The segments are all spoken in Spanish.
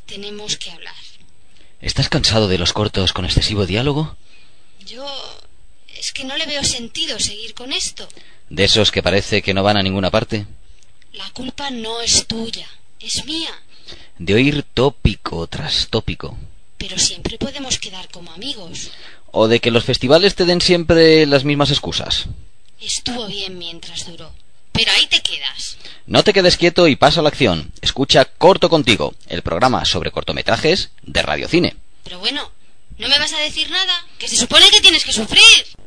Tenemos que hablar. ¿Estás cansado de los cortos con excesivo diálogo? Es que no le veo sentido seguir con esto. ¿De esos que parece que no van a ninguna parte? La culpa no es tuya, es mía. De oír tópico tras tópico. Pero siempre podemos quedar como amigos. ¿O de que los festivales te den siempre las mismas excusas? Estuvo bien mientras duró, pero ahí te quedas. No te quedes quieto y pasa a la acción. Escucha Corto Contigo, el programa sobre cortometrajes de Radio Cine. Pero bueno, ¿no me vas a decir nada? Que se supone que tienes que sufrir.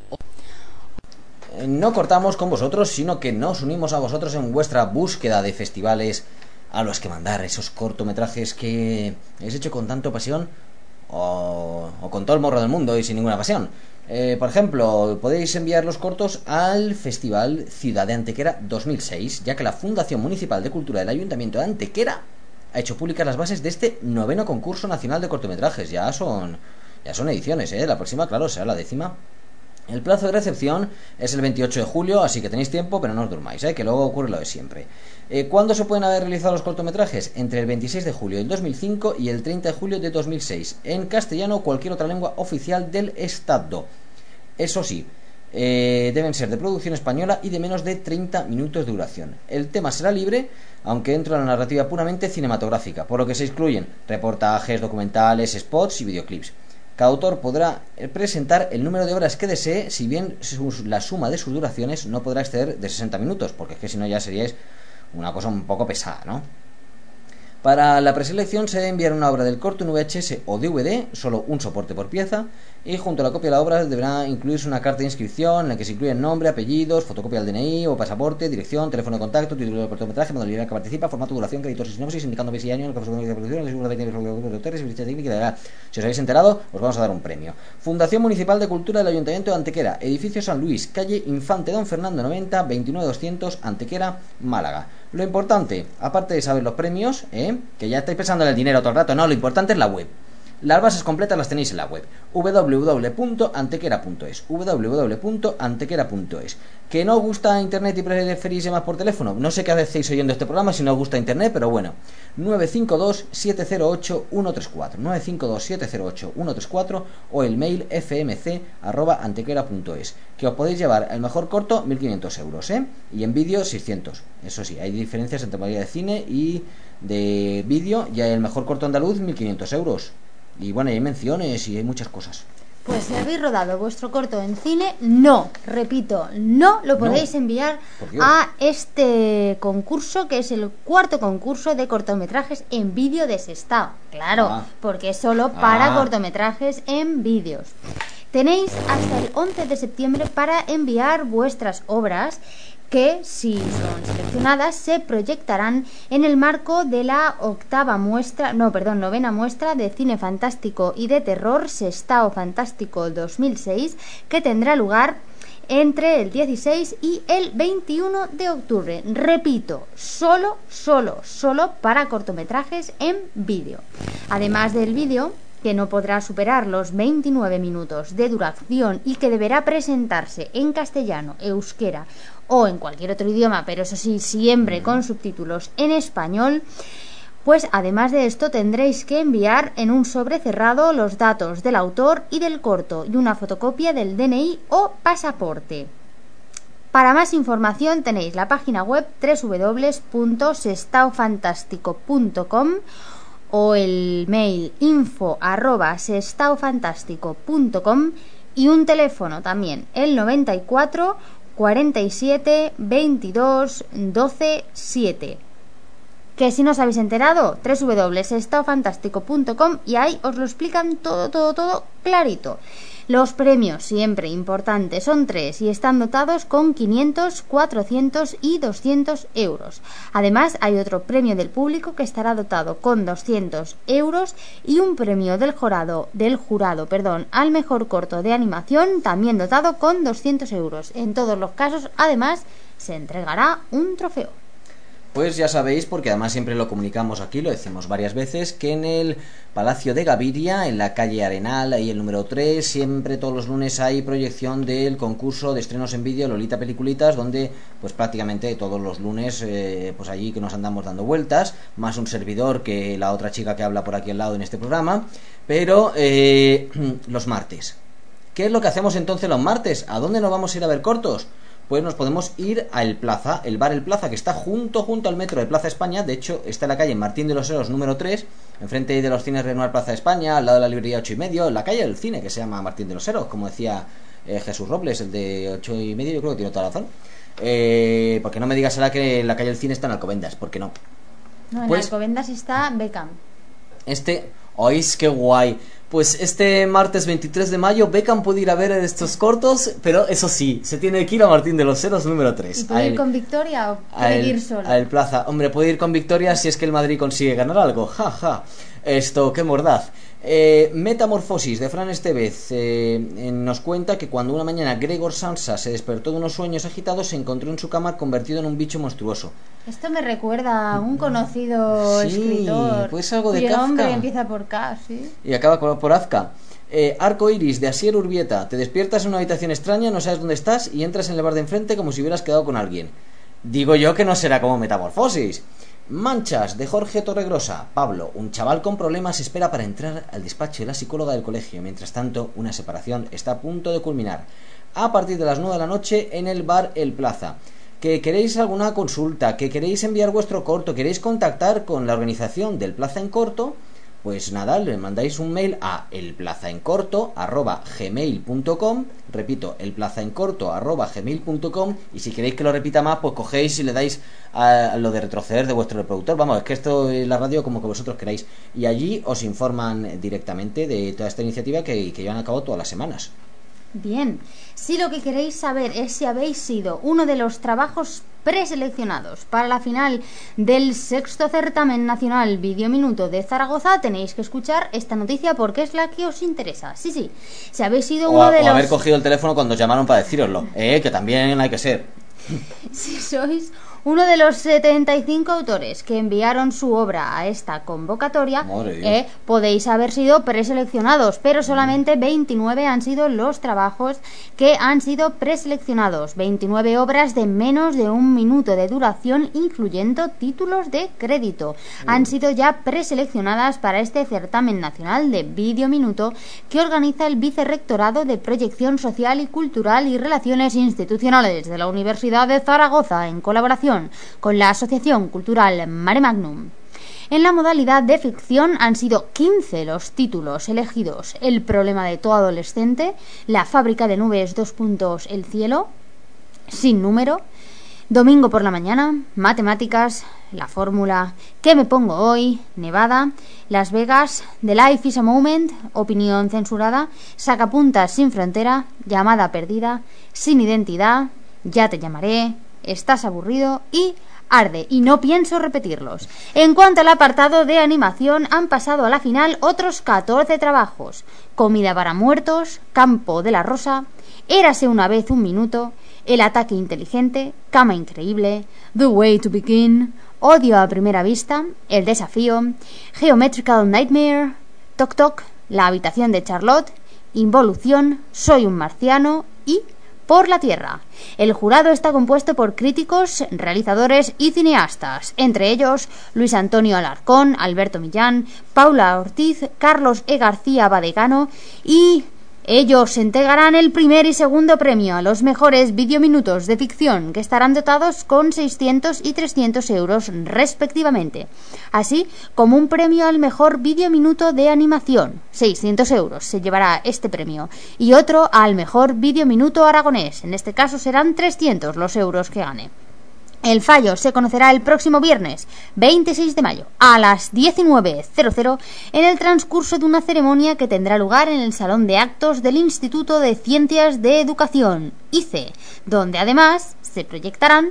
No cortamos con vosotros, sino que nos unimos a vosotros en vuestra búsqueda de festivales a los que mandar esos cortometrajes que habéis hecho con tanto pasión o con todo el morro del mundo y sin ninguna pasión. Por ejemplo, podéis enviar los cortos al Festival Ciudad de Antequera 2006, ya que la Fundación Municipal de Cultura del Ayuntamiento de Antequera ha hecho públicas las bases de este 9º concurso nacional de cortometrajes. Ya son ediciones, la próxima, claro, será la 10ª. El plazo de recepción es el 28 de julio, así que tenéis tiempo, pero no os durmáis, que luego ocurre lo de siempre. ¿Cuándo se pueden haber realizado los cortometrajes? Entre el 26 de julio del 2005 y el 30 de julio de 2006, en castellano o cualquier otra lengua oficial del Estado. Eso sí, deben ser de producción española y de menos de 30 minutos de duración. El tema será libre, aunque dentro de la narrativa puramente cinematográfica, por lo que se excluyen reportajes, documentales, spots y videoclips. Cada autor podrá presentar el número de horas que desee, si bien la suma de sus duraciones no podrá exceder de 60 minutos, porque es que si no ya seríais una cosa un poco pesada, ¿no? Para la preselección se debe enviar una obra del corto en VHS o DVD, solo un soporte por pieza, y junto a la copia de la obra deberá incluirse una carta de inscripción en la que se incluyen nombre, apellidos, fotocopia del DNI o pasaporte, dirección, teléfono de contacto, título del cortometraje, modalidad en que participa, formato, duración, créditos y sinopsis, indicando mes y año en el que de producción, si os habéis enterado, os vamos a dar un premio. Fundación Municipal de Cultura del Ayuntamiento de Antequera, edificio San Luis, calle Infante Don Fernando 90, 29200, Antequera, Málaga. Lo importante, aparte de saber los premios, que ya estáis pensando en el dinero todo el rato, no, lo importante es la web. Las bases completas las tenéis en la web www.antequera.es www.antequera.es. ¿Que no os gusta internet y preferís más por teléfono? No sé qué hacéis oyendo este programa si no os gusta internet, pero bueno, 952-708-134 952-708-134 o el mail fmc@antequera.es, que os podéis llevar el mejor corto 1.500 euros, y en vídeo 600. Eso sí, hay diferencias entre modalidad de cine y de vídeo, y el mejor corto andaluz 1.500 euros. Y bueno, hay menciones y hay muchas cosas. Pues si habéis rodado vuestro corto en cine, no, repito, no lo podéis enviar a este concurso, que es el 4º concurso de cortometrajes en vídeo de Sestao. Claro, porque es solo para cortometrajes en vídeos. Tenéis hasta el 11 de septiembre para enviar vuestras obras, que, si son seleccionadas, se proyectarán en el marco de la novena muestra de cine fantástico y de terror Sestao Fantástico 2006, que tendrá lugar entre el 16 y el 21 de octubre. Repito, solo para cortometrajes en vídeo. Además del vídeo, que no podrá superar los 29 minutos de duración y que deberá presentarse en castellano, euskera o en cualquier otro idioma, pero eso sí, siempre con subtítulos en español, pues además de esto tendréis que enviar en un sobre cerrado los datos del autor y del corto y una fotocopia del DNI o pasaporte. Para más información tenéis la página web www.sestaofantastico.com o el mail info@sestaofantastico.com y un teléfono también, el 94 47 22 12 7. Que si no os habéis enterado, www.sestaofantastico.com, y ahí os lo explican todo clarito. Los premios, siempre importantes, son 3 y están dotados con 500, 400 y 200 euros. Además, hay otro premio del público que estará dotado con 200 euros y un premio del jurado, al mejor corto de animación, también dotado con 200 euros. En todos los casos, además, se entregará un trofeo. Pues ya sabéis, porque además siempre lo comunicamos aquí, lo decimos varias veces, que en el Palacio de Gaviria, en la calle Arenal, ahí el número 3, siempre todos los lunes hay proyección del concurso de estrenos en vídeo Lolita Peliculitas, donde pues prácticamente todos los lunes, pues allí que nos andamos dando vueltas, más un servidor que la otra chica que habla por aquí al lado en este programa, pero los martes. ¿Qué es lo que hacemos entonces los martes? ¿A dónde nos vamos a ir a ver cortos? Pues nos podemos ir a El Plaza, el bar El Plaza, que está junto al metro de Plaza España. De hecho, está en la calle Martín de los Heros número 3, enfrente de los cines Renoir Plaza España, al lado de la librería 8 y medio, en la calle del cine, que se llama Martín de los Heros, como decía Jesús Robles, el de 8 y medio, yo creo que tiene toda la razón. Porque no me digas ahora que en la calle del cine está en Alcobendas, porque no. No, en pues, Alcobendas está Beckham. ¿Oís qué guay? Pues este martes 23 de mayo Beckham puede ir a ver estos cortos, pero eso sí, se tiene que ir a Martín de los Heros número 3. ¿Y puede ir con Victoria o puede ir solo? A El Plaza. Hombre, puede ir con Victoria si es que el Madrid consigue ganar algo. Ja. Esto, qué mordaz. Metamorfosis de Fran Estevez nos cuenta que cuando una mañana Gregor Samsa se despertó de unos sueños agitados, se encontró en su cama convertido en un bicho monstruoso. Esto me recuerda a un conocido escritor. Pues algo de cuyo Kafka. nombre empieza por K, ¿sí? Y acaba por Azka. Arco Iris de Asier Urbieta. Te despiertas en una habitación extraña, no sabes dónde estás y entras en el bar de enfrente como si hubieras quedado con alguien. Digo yo que no será como Metamorfosis. Manchas de Jorge Torregrosa. Pablo, un chaval con problemas, espera para entrar al despacho de la psicóloga del colegio. Mientras tanto, una separación está a punto de culminar. A partir de las 9 de la noche en el bar El Plaza. ¿Que queréis alguna consulta? ¿Que queréis enviar vuestro corto? ¿Queréis contactar con la organización del Plaza en Corto? Pues nada, le mandáis un mail a elplazaencorto@gmail.com. Repito, elplazaencorto@gmail.com. Y si queréis que lo repita más, pues cogéis y le dais a lo de retroceder de vuestro reproductor. Vamos, es que esto es la radio como que vosotros queráis. Y allí os informan directamente de toda esta iniciativa que llevan a cabo todas las semanas. Bien, si lo que queréis saber es si habéis sido uno de los trabajos preseleccionados para la final del 6º certamen nacional Videominuto de Zaragoza, tenéis que escuchar esta noticia porque es la que os interesa. Sí, si habéis sido uno de los... haber cogido el teléfono cuando os llamaron para decíroslo, que también hay que ser. Si sois uno de los 75 autores que enviaron su obra a esta convocatoria, podéis haber sido preseleccionados, pero solamente 29 han sido los trabajos que han sido preseleccionados. 29 obras de menos de un minuto de duración, incluyendo títulos de crédito. Han sido ya preseleccionadas para este certamen nacional de Videominuto que organiza el Vicerrectorado de Proyección Social y Cultural y Relaciones Institucionales de la Universidad de Zaragoza, en colaboración con la Asociación Cultural Mare Magnum. En la modalidad de ficción han sido 15 los títulos elegidos: El problema de todo adolescente, La fábrica de nubes, El cielo, Sin número, Domingo por la mañana, Matemáticas, La fórmula, ¿Qué me pongo hoy?, Nevada, Las Vegas, The Life is a Moment, Opinión censurada, Sacapuntas sin frontera, Llamada perdida, Sin identidad, Ya te llamaré, Estás aburrido y Arde, y no pienso repetirlos. En cuanto al apartado de animación, han pasado a la final otros 14 trabajos: Comida para muertos, Campo de la Rosa, Érase una vez un minuto, El ataque inteligente, Cama increíble, The way to begin, Odio a primera vista, El desafío, Geometrical Nightmare, Toc Toc, La habitación de Charlotte, Involución, Soy un marciano y Por la Tierra. El jurado está compuesto por críticos, realizadores y cineastas, entre ellos Luis Antonio Alarcón, Alberto Millán, Paula Ortiz, Carlos E. García Badegano, y ellos entregarán el primer y segundo premio a los mejores videominutos de ficción, que estarán dotados con 600 y 300 euros respectivamente, así como un premio al mejor videominuto de animación. 600 euros se llevará este premio, y otro al mejor videominuto aragonés. En este caso serán 300 los euros que gane. El fallo se conocerá el próximo viernes 26 de mayo a las 19:00 en el transcurso de una ceremonia que tendrá lugar en el Salón de Actos del Instituto de Ciencias de Educación, ICE, donde además se proyectarán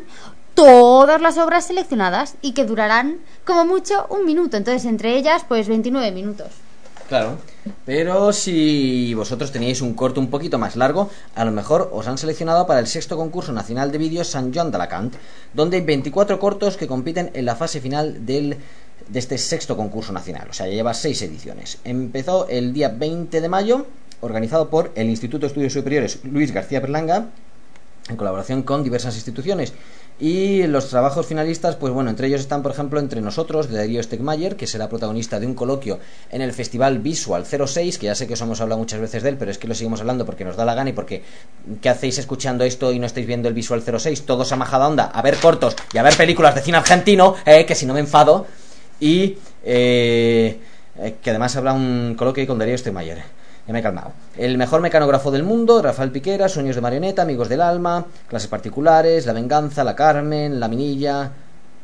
todas las obras seleccionadas y que durarán como mucho un minuto. Entonces, entre ellas, pues 29 minutos. Claro, pero si vosotros teníais un corto un poquito más largo, a lo mejor os han seleccionado para el 6º concurso nacional de vídeos Sant Joan d'Alacant, donde hay 24 cortos que compiten en la fase final de este 6º concurso nacional. O sea, ya lleva 6 ediciones. Empezó el día 20 de mayo, organizado por el Instituto de Estudios Superiores Luis García Berlanga, en colaboración con diversas instituciones. Y los trabajos finalistas, pues bueno, entre ellos están, por ejemplo, Entre nosotros, de Darío Stegmayer, que será protagonista de un coloquio en el Festival Visual 06, que ya sé que os hemos hablado muchas veces de él, pero es que lo seguimos hablando porque nos da la gana y porque ¿qué hacéis escuchando esto y no estáis viendo el Visual 06? Todos a majada onda, a ver cortos y a ver películas de cine argentino, que si no me enfado. Y que además habla un coloquio con Darío Stegmayer. Ya me he calmado. El mejor mecanógrafo del mundo, Rafael Piquera, Sueños de marioneta, Amigos del alma, Clases particulares, La venganza, La Carmen, La Minilla,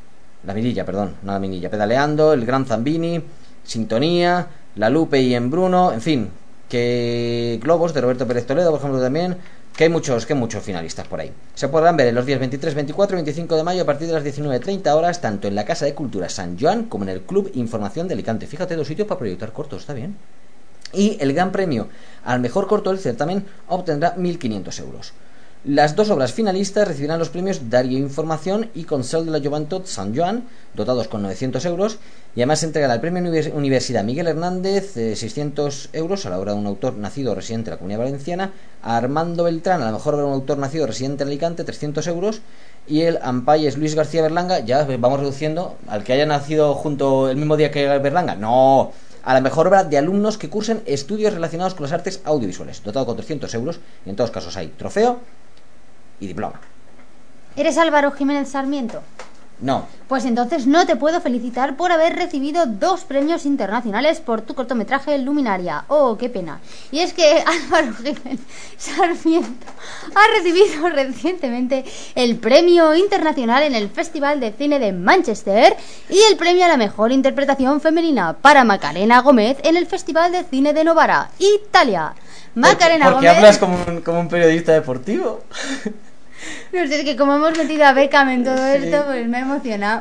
Pedaleando, El gran Zambini, Sintonía, La Lupe y Embruno, en fin, que Globos de Roberto Pérez Toledo, por ejemplo, también, que hay muchos finalistas por ahí. Se podrán ver en los días 23, 24 y 25 de mayo a partir de las 19:30 horas, tanto en la Casa de Cultura Sant Joan como en el Club Información de Alicante. Fíjate, 2 sitios para proyectar cortos, está bien. Y el gran premio al mejor corto del certamen obtendrá 1.500 euros. Las 2 obras finalistas recibirán los premios Darío Información y Consell de la Joventut Sant Joan, dotados con 900 euros, y además se entregará el premio Universidad Miguel Hernández, 600 euros a la obra de un autor nacido o residente en la Comunidad Valenciana, a Armando Beltrán, a la mejor obra de un autor nacido o residente en Alicante, 300 euros, y el Ampayes Luis García Berlanga, ya vamos reduciendo, al que haya nacido junto el mismo día que Berlanga, no, a la mejor obra de alumnos que cursen estudios relacionados con las artes audiovisuales, dotado con 300 euros, y en todos casos hay trofeo y diploma. ¿Eres Álvaro Jiménez Sarmiento? No. Pues entonces no te puedo felicitar por haber recibido 2 premios internacionales por tu cortometraje Luminaria. Oh, qué pena. Y es que Álvaro Jiménez Sarmiento ha recibido recientemente el premio internacional en el Festival de Cine de Manchester y el premio a la mejor interpretación femenina para Macarena Gómez en el Festival de Cine de Novara, Italia. Macarena ¿Por qué Gómez... hablas como un periodista deportivo? No sé, es que como hemos metido a Beckham en todo esto, pues me ha emocionado.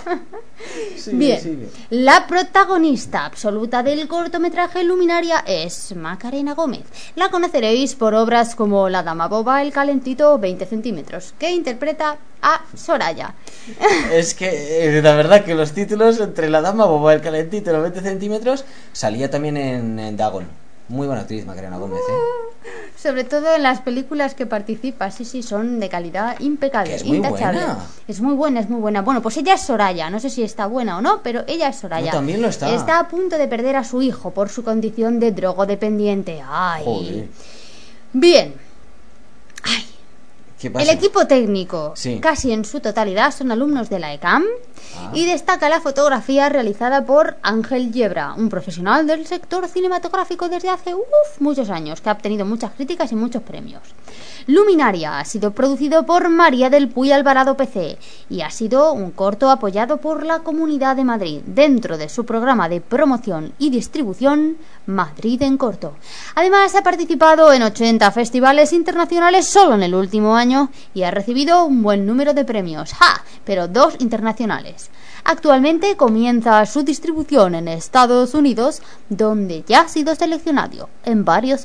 Bien, la protagonista absoluta del cortometraje Luminaria es Macarena Gómez. La conoceréis por obras como La dama boba, El calentito, 20 centímetros, que interpreta a Soraya. Es que la verdad que los títulos entre La dama boba, El calentito y los 20 centímetros salía también en Dagon. Muy buena actriz Macarena Gómez, Sobre todo en las películas que participa, sí, son de calidad impecable, que es muy intachable. Buena. Es muy buena. Bueno, pues ella es Soraya, no sé si está buena o no, pero ella es Soraya. No, también lo está. Está a punto de perder a su hijo por su condición de drogodependiente. Ay. Joder. Bien. Ay. ¿Qué pasa? El equipo técnico, sí, casi en su totalidad, son alumnos de la ECAM. Y destaca la fotografía realizada por Ángel Yebra, un profesional del sector cinematográfico desde hace muchos años, que ha obtenido muchas críticas y muchos premios. Luminaria ha sido producido por María del Puy Alvarado PC y ha sido un corto apoyado por la Comunidad de Madrid dentro de su programa de promoción y distribución Madrid en Corto. Además ha participado en 80 festivales internacionales solo en el último año y ha recibido un buen número de premios, pero 2 internacionales. Actualmente comienza su distribución en Estados Unidos, donde ya ha sido seleccionado en varios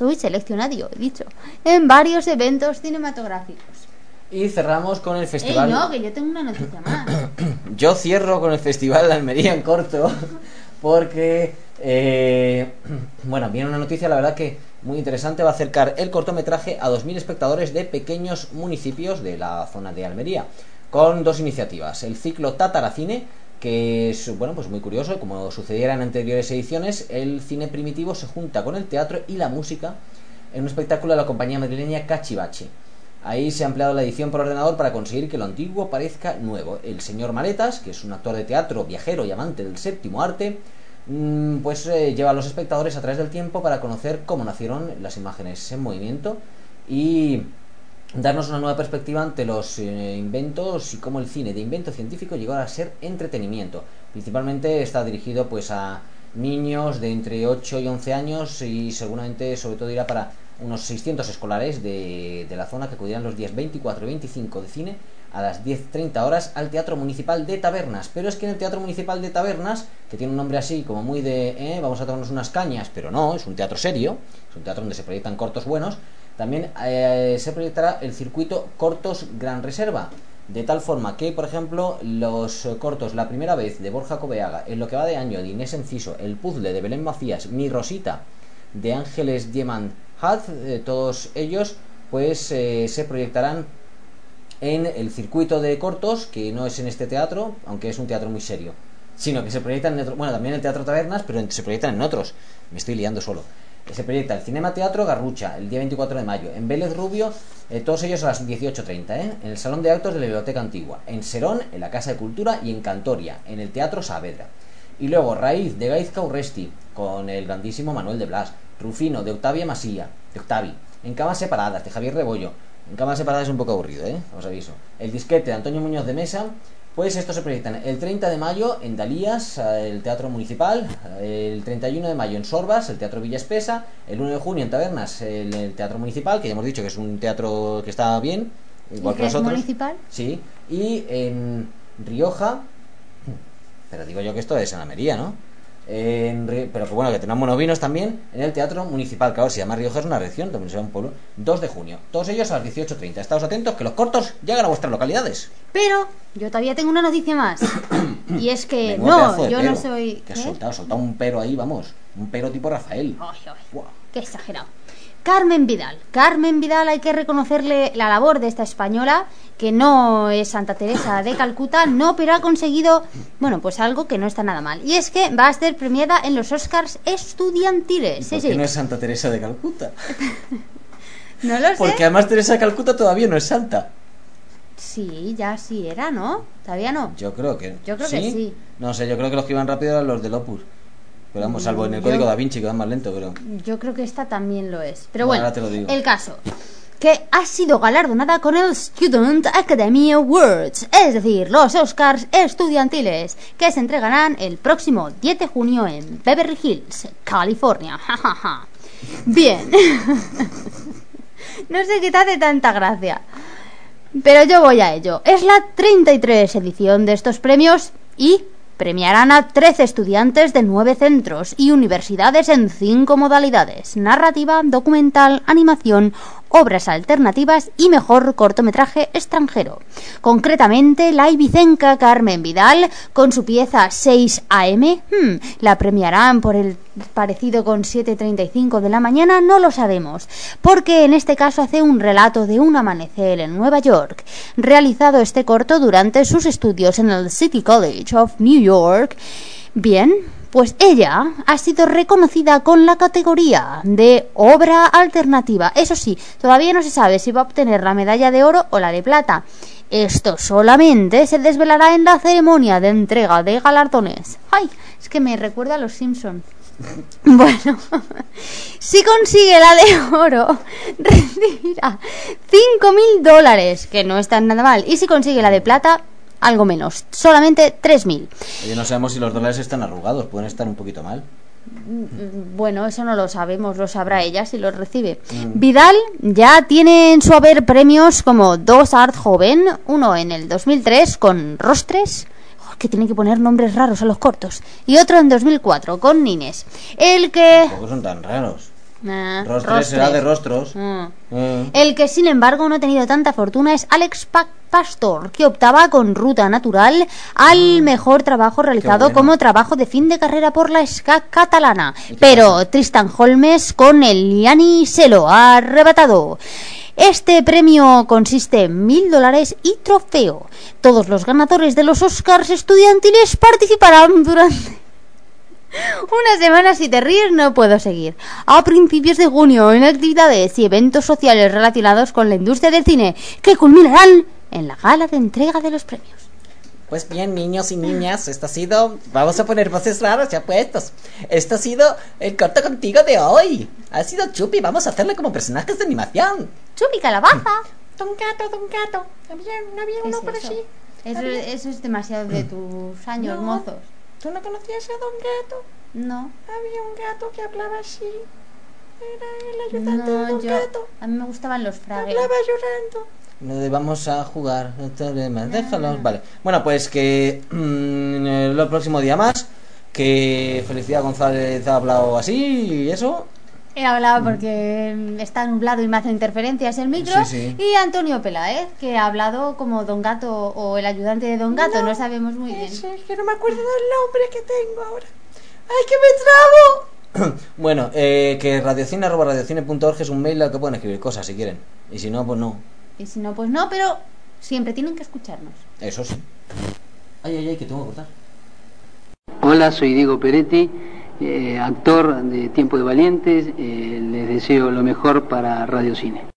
eventos cinematográficos. Y cerramos con el festival. No, que yo tengo una noticia más. Yo cierro con el festival de Almería en Corto, porque bueno, viene una noticia, la verdad que muy interesante. Va a acercar el cortometraje a 2.000 espectadores de pequeños municipios de la zona de Almería, con 2 iniciativas. El ciclo Tataracine, que es, bueno, pues muy curioso, como sucediera en anteriores ediciones, el cine primitivo se junta con el teatro y la música en un espectáculo de la compañía madrileña Cachivache. Ahí se ha empleado la edición por ordenador para conseguir que lo antiguo parezca nuevo. El señor Maletas, que es un actor de teatro, viajero y amante del séptimo arte, pues lleva a los espectadores a través del tiempo para conocer cómo nacieron las imágenes en movimiento y darnos una nueva perspectiva ante los inventos y cómo el cine de invento científico llegó a ser entretenimiento. Principalmente está dirigido pues a niños de entre 8 y 11 años y seguramente sobre todo irá para unos 600 escolares de la zona que acudirán los días 24 y 25 de cine a las 10:30 horas al Teatro Municipal de Tabernas. Pero es que en el Teatro Municipal de Tabernas, que tiene un nombre así como muy de vamos a tomarnos unas cañas, pero no, es un teatro serio, es un teatro donde se proyectan cortos buenos, también se proyectará el circuito Cortos Gran Reserva, de tal forma que, por ejemplo, los cortos La primera vez de Borja Coveaga, En lo que va de año de Inés Enciso, El puzzle de Belén Macías, Mi Rosita de Ángeles Diamant Hath, todos ellos pues se proyectarán en el circuito de cortos, que no es en este teatro, aunque es un teatro muy serio, sino que se proyectan en otro, bueno, también en el Teatro Tabernas, pero se proyectan en otros. Me estoy liando solo. Se proyecta el Cinema Teatro Garrucha el día 24 de mayo, en Vélez Rubio, todos ellos a las 18:30, en el Salón de Actos de la Biblioteca Antigua, en Serón, en la Casa de Cultura, y en Cantoria, en el Teatro Saavedra. Y luego Raíz de Gaizka Urresti, con el grandísimo Manuel de Blas, Rufino de Octavia Masía, de Octavi, En camas separadas de Javier Rebollo. En camas separadas es un poco aburrido, os aviso. El disquete de Antonio Muñoz de Mesa. Pues estos se proyectan el 30 de mayo en Dalías, el Teatro Municipal, el 31 de mayo en Sorbas, el Teatro Villa Espesa, el 1 de junio en Tabernas, el Teatro Municipal, que ya hemos dicho que es un teatro que está bien, igual que nosotros. ¿Municipal? Sí, y en Rioja, pero digo yo que esto es en Almería, ¿no? Pero que bueno, que tenemos monovinos también en el Teatro Municipal, que ahora se llama Rioja, es una región, también será un pueblo. 2 de junio, todos ellos a las 18:30. Estaos atentos que los cortos llegan a vuestras localidades. Pero yo todavía tengo una noticia más. Y es que yo no soy... Que has soltado un pero ahí, vamos, un pero tipo Rafael. Ay, wow. Qué exagerado. Carmen Vidal, hay que reconocerle la labor de esta española, que no es Santa Teresa de Calcuta, no, pero ha conseguido, bueno, pues algo que no está nada mal. Y es que va a ser premiada en los Oscars estudiantiles. ¿Y por qué no es Santa Teresa de Calcuta? No lo sé. Porque además Teresa de Calcuta todavía no es santa. Sí, ya sí era, ¿no? Todavía no. Yo creo que sí. No sé, yo creo que los que iban rápido eran los del Opus. Pero vamos, salvo en el Código Da Vinci, que van más lento, pero... Yo creo que esta también lo es. Pero bueno, ahora te lo digo. El caso, que ha sido galardonada con el Student Academy Awards, es decir, los Oscars estudiantiles, que se entregarán el próximo 10 de junio en Beverly Hills, California. Bien. No sé qué te hace tanta gracia, pero yo voy a ello. Es la 33 edición de estos premios y... premiarán a 13 estudiantes de 9 centros y universidades en 5 modalidades: narrativa, documental, animación, obras alternativas y mejor cortometraje extranjero. Concretamente, la ibicenca Carmen Vidal, con su pieza 6 AM, la premiarán por el parecido con 7:35 de la mañana, no lo sabemos, porque en este caso hace un relato de un amanecer en Nueva York. Realizado este corto durante sus estudios en el City College of New York. Bien, pues ella ha sido reconocida con la categoría de obra alternativa. Eso sí, todavía no se sabe si va a obtener la medalla de oro o la de plata. Esto solamente se desvelará en la ceremonia de entrega de galardones. ¡Ay! Es que me recuerda a los Simpsons. Bueno, si consigue la de oro, recibirá $5.000, que no está nada mal. Y si consigue la de plata, algo menos, solamente 3.000. Oye, no sabemos si los dólares están arrugados, pueden estar un poquito mal. Bueno, eso no lo sabemos, lo sabrá ella si los recibe. Vidal ya tiene en su haber premios como 2 Art Joven, uno en el 2003 con Rostres, que tiene que poner nombres raros a los cortos, y otro en 2004 con Nines. El que... Tampoco son tan raros. Rostres será de rostros. El que sin embargo no ha tenido tanta fortuna es Alex Pastor, que optaba con Ruta Natural al mejor trabajo realizado como trabajo de fin de carrera por la ska catalana. Pero Tristan Holmes con el Liani se lo ha arrebatado. Este premio consiste en $1.000 y trofeo. Todos los ganadores de los Oscars estudiantiles participarán durante una semana. Si te ríes no puedo seguir. A principios de junio, en actividades y eventos sociales relacionados con la industria del cine, que culminarán en la gala de entrega de los premios. Pues bien, niños y niñas, esto ha sido... Vamos a poner voces raras ya puestos. Esto ha sido el corto contigo de hoy. Ha sido Chupi, vamos a hacerle como personajes de animación. Chupi Calabaza. Don Gato. ¿No había uno por allí? Eso es demasiado de tus años mozos. ¿Tú no conocías a Don Gato? No. Había un gato que hablaba así. Era el ayudante de Don Gato. A mí me gustaban los Fraggles. Hablaba llorando. Vamos a jugar. Déjalos. Vale. Bueno, pues que el próximo día más. Que Felicidad González ha hablado así y eso. He hablado porque está nublado y me hace interferencias el micro. Sí. Y Antonio Peláez, que ha hablado como Don Gato o el ayudante de Don Gato, no sabemos muy bien. Es que no me acuerdo del nombre que tengo ahora. ¡Ay, que me trabo! Bueno, que radiocine@radiocine.org es un mail al que pueden escribir cosas si quieren. Y si no, pues no. Y si no, pues no, pero siempre tienen que escucharnos. Eso sí. Ay, que tengo que cortar. Hola, soy Diego Peretti, actor de Tiempo de Valientes. Les deseo lo mejor para Radio Cine.